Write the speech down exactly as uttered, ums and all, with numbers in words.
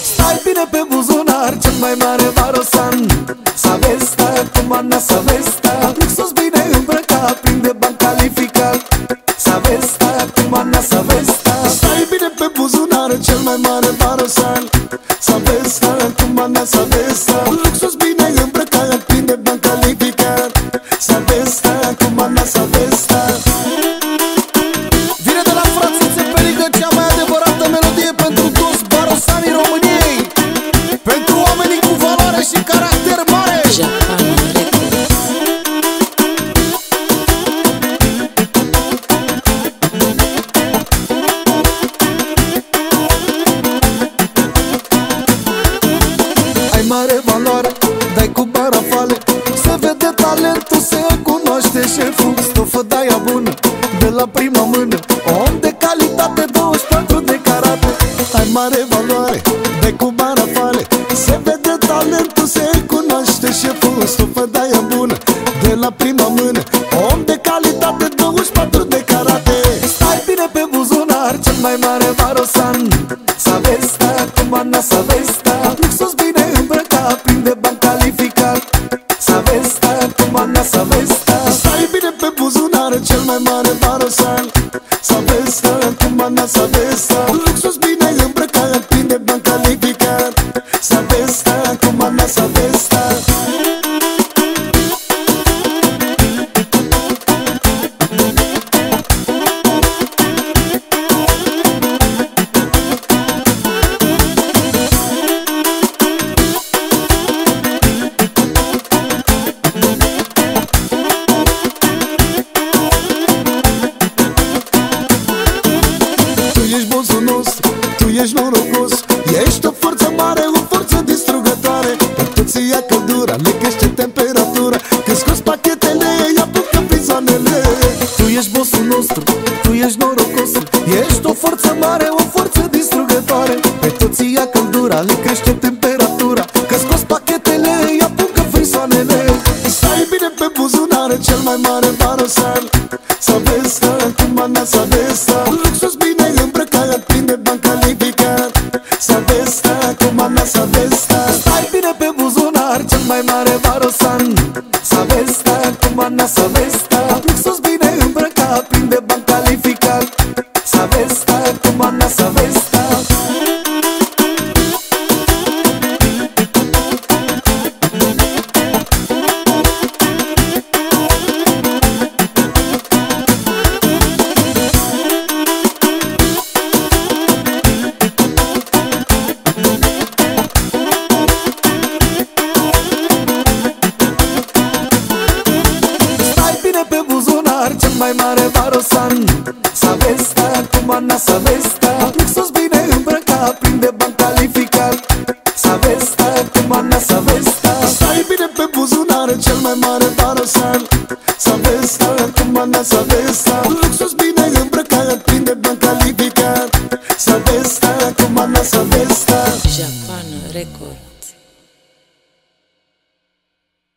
Stai bine pe buzunar, cel mai mare barosan. Savesta, cum Ana Savesta, luxus bine îmbrăcat, plin de bani calificat. Savesta, cum Ana Savesta. Stai bine pe buzunar, cel mai mare barosan. Savesta, cum Ana Savesta, luxus bine îmbrăcat, plin de bani calificat. Savesta, cum Ana Savesta. Vine de la frațițe Perigă, cea mai adevărată melodie pentru toți barosanii României, pentru oamenii cu valoare și caracter mare. Ai mare valoare, dai cu barafale, se vede talentul, se cunoaște șeful. Stofă de-aia bună, de la prima mână, om de calitate, douăzeci și patru de carate. Ai mare valoare, dai cu barafale, se vede talentul, se cunoaște șeful. Stofă de-aia bună, de la prima mână, om de calitate, douăzeci și patru de carate. Stai bine pe buzunar, cel mai mare barosan. Savesta, cum Ana Savesta, luxus bine îmbrăcat, plin de bani calificat. Savesta, cum Ana Savesta. Stai bine pe buzunar, cel mai mare barosan. Savesta, cum Ana Savesta, luxus bine îmbrăcat, plin de bani calificat. Savesta, cum Ana Savesta. Tu ești norocos, ești o forță mare, o forță distrugătoare. Pe toți ia căldura, le crește temperatura. Când scoți pachetele, îi apucă prizoanele. Tu ești bossul nostru, tu ești norocos, ești o forță mare, o forță distrugătoare. Pe toți ia căldura, le crește temperatura. Când scoți pachetele, îi apucă frisoanele. Stai bine pe buzunar, cel mai mare barosan. Savesta, cum Ana Savesta, luxus bine îmbrăcat, plin de bani calificat. Savesta, cum Ana Savesta. Stai bine pe buzunar, cel mai mare barosan. Savesta, cum Ana Savesta, luxus bine îmbrăcat, plin de bani calificat. Savesta, cum Ana Savesta. Pe buzunar, cel mai mare barosan. Savesta, cum Ana Savesta, luxus bine îmbrăcat, plin de bani calificat. Savesta, cum Ana Savesta. Stai bine pe buzunar, cel mai mare barosan.